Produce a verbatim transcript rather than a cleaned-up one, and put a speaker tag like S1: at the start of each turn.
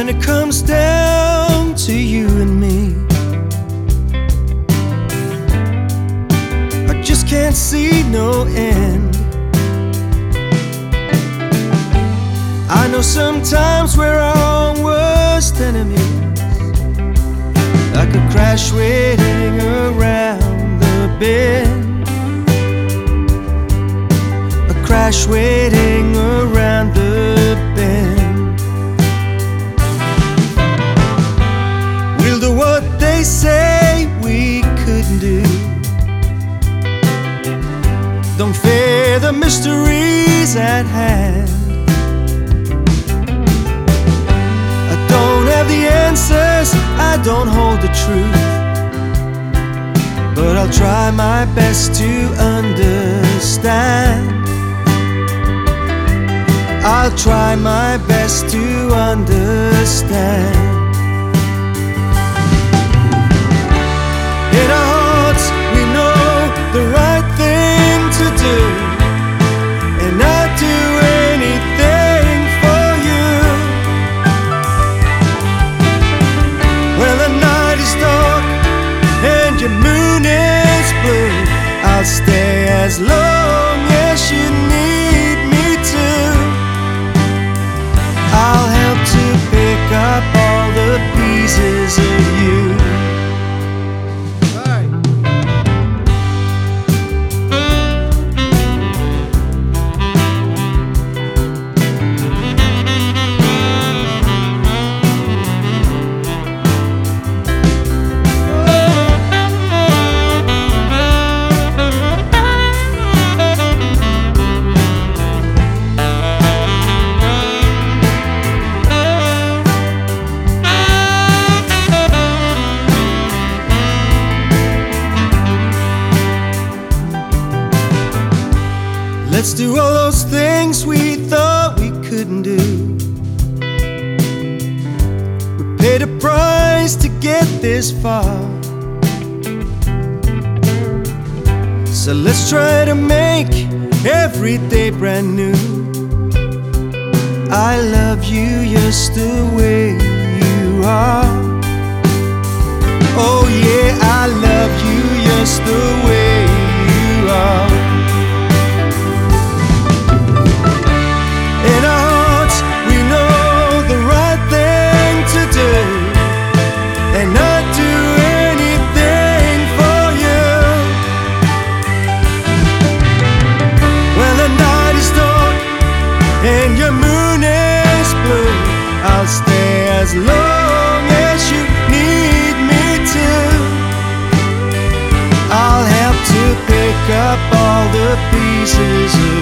S1: when it comes down to you and me. I just can't see no end. I know sometimes we're our own worst enemies, like a crash waiting around the bend. A crash waiting around the bend. We'll do what they say we couldn't do. Don't fear the mysteries at hand. I don't have the answers, I don't hold the truth, but I'll try my best to understand. I'll try my best to understand. In our hearts we know the right thing to do, and I'd do anything for you. When the night is dark and your moon is blue, I'll stay as long as you need me to. I'll help to pick up all the pieces of you. Let's do all those things we thought we couldn't do. We paid a price to get this far, so let's try to make every day brand new. I love you just the way you are. Oh yeah, I love you just the way you are. In our hearts we know the right thing to do, and I'd do anything for you. When the night is dark and your moon is blue, I'll stay as long as you need me to. I'll help to pick up all the pieces of